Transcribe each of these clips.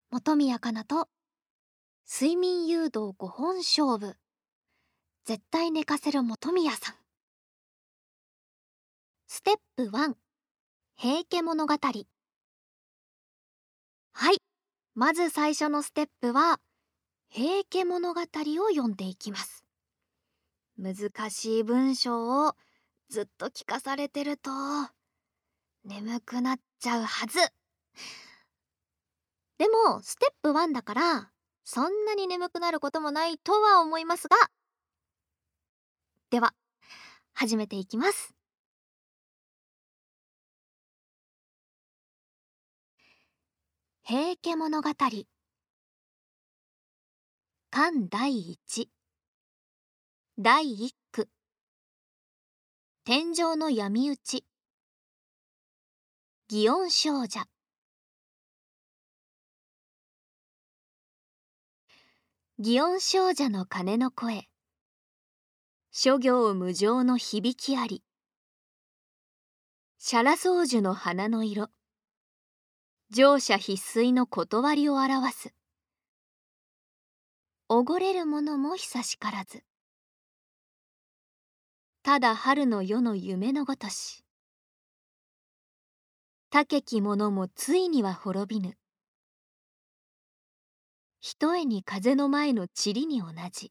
本宮かなと睡眠誘導5本勝負、絶対寝かせる本宮さん。ステップ1、平家物語。はい、まず最初のステップは平家物語を読んでいきます。難しい文章をずっと聞かされてると眠くなっちゃうはず。でもステップ1だからそんなに眠くなることもないとは思いますが、では始めていきます。平家物語巻第一第一句。天上の闇討ち。祇園精舎。祇園精舎の鐘の声、諸行無常の響きあり。娑羅双樹の花の色、乗車必須の断りを表す。おごれるものも久しからず。ただ春の夜の夢のごとし。高き者もついには滅びぬ。ひとえに風の前の塵に同じ。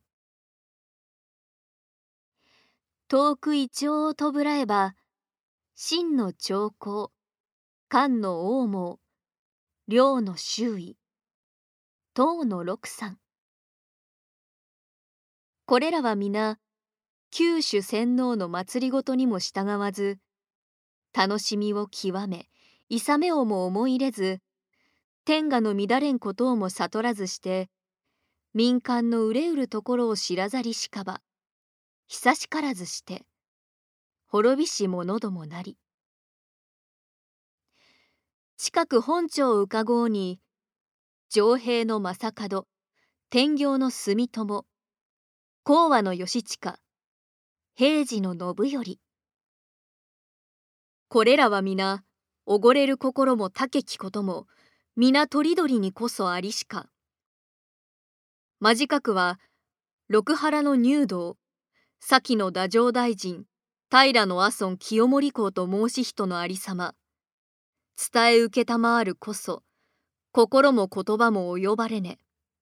遠くイチョウをとぶらえば、真の長江、漢の王毛、領の周囲、唐の六山。これらは皆、九種洗脳の祭りごとにも従わず、楽しみを極め、諌めをも思い入れず、天下の乱れんことをも悟らずして、民間の憂うるところを知らざりしかば、久しからずして、滅びし者どもなり。近く本朝うかごうに、城兵の正門、天行の住友、講和の義親、平治の信頼。これらは皆、おごれる心も高きことも、皆とりどりにこそありしか。間近くは、六原の入道、先の太政大臣、平の阿尊清盛公と申し人のありさま、伝え受けたまわるこそ、心も言葉も及ばれね。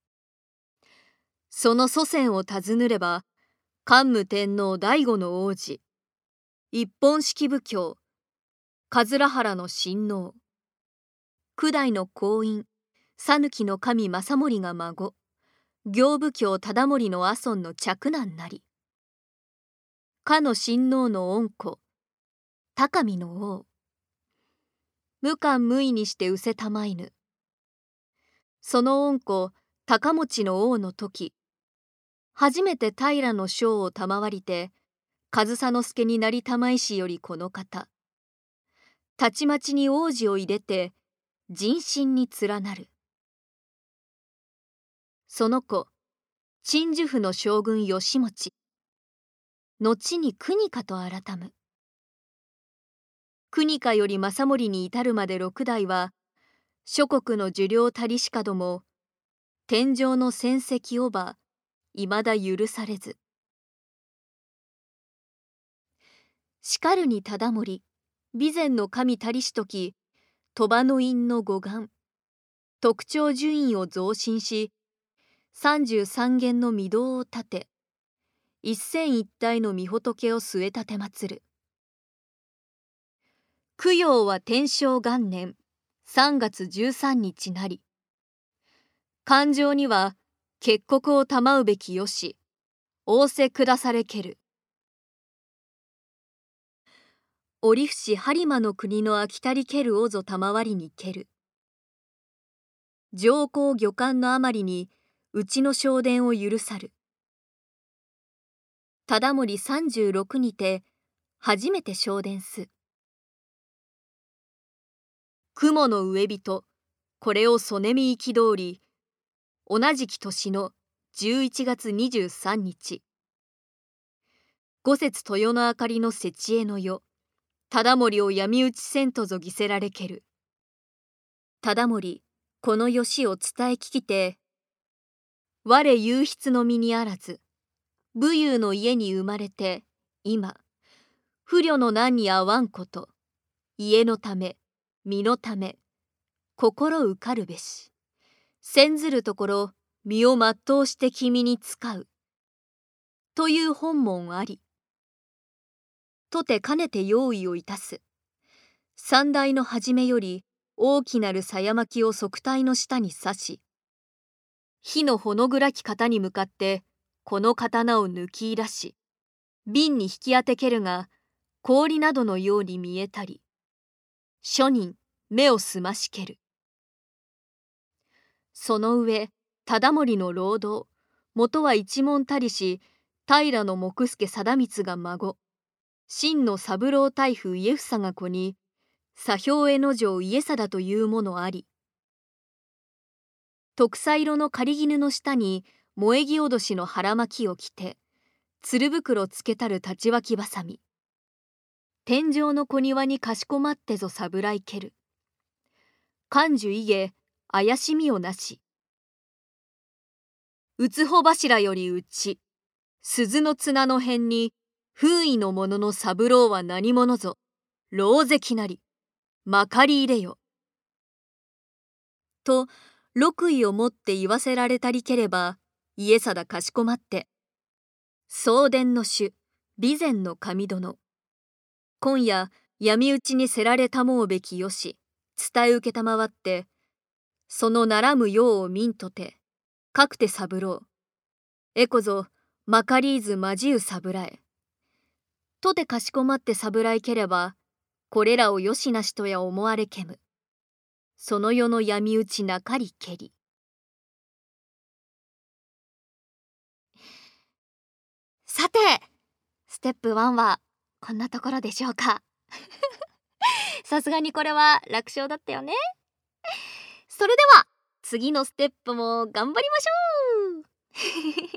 その祖先を尋ねれば、桓武天皇第五の王子、一本式武教、桂原の親王、九代の皇院、讃岐の神正盛が孫、行武教忠盛の阿尊の嫡男なり。かの親王の恩子、高見の王。無官無為にして失せたまいぬ。その恩子、高持の王の時、初めて平の将を賜りて、上総介になりたまいしよりこの方。たちまちに王子を入れて、人心に連なる。その子、鎮守府の将軍義持。後に国家と改む。国家より正盛に至るまで六代は、諸国の受領たりしかども、天上の戦績をば、いまだ許されず。しかるに忠盛、備前の神たりしとき、鳥羽の院の護岸、特徴順位を増進し、33間の御堂を建て、一千一体の御仏を据え立て祀る。供養は天正元年3月13日なり。勘定には結国を賜うべきよし、仰せ下されける。折伏播磨の国の秋たりけるおぞ賜りにける。上皇御官のあまりにうちの昇殿を許さる。忠盛36にて初めて昇殿す。雲の上人、これを曽根見憤り、同じき年の11月23日。五節豊の明かりの節恵の世、忠盛を闇討ちせんとぞぎせられける。忠盛、 この義を伝え聞きて、我有筆の身にあらず、武勇の家に生まれて、今、不慮の難に合わんこと、家のため、身のため、心受かるべし。先ずるところ、身を全うして君に仕う。という本文あり。とてかねて用意をいたす。三代の初めより、大きなる鞘巻きを側体の下に刺し、火のほの暗き方に向かって、この刀を抜きいらし、瓶に引き当てけるが、氷などのように見えたり、諸人、目を澄ましける。その上、忠盛の労働、元は一門たりし、平木助貞光が孫、真の三郎大夫家房が子に、左兵衛の城家定というものあり、徳彩色の狩絹の下に萌木おどしの腹巻きを着て、鶴袋つけたる立ち脇ばさみ。天井の小庭にかしこまってぞ侍ける。感受いげ、怪しみをなし。うつほ柱よりうち、鈴の綱の辺に、風意の者の三郎は何者ぞ、狼藉なり、まかり入れよ。と、禄位をもって言わせられたりければ、家定かしこまって、送電の主、備前の神殿。今夜、闇討ちにせられたもうべきよし、伝え受けたまわって、そのならむようを見んとて、かくて三郎。えこぞ、まかりいずまじう侍。とてかしこまって侍ければ、これらをよしなしとや思われけむ。その世の闇討ちなかりけり。さて、ステップ1はこんなところでしょうか。さすがにこれは楽勝だったよね。それでは次のステップも頑張りましょう。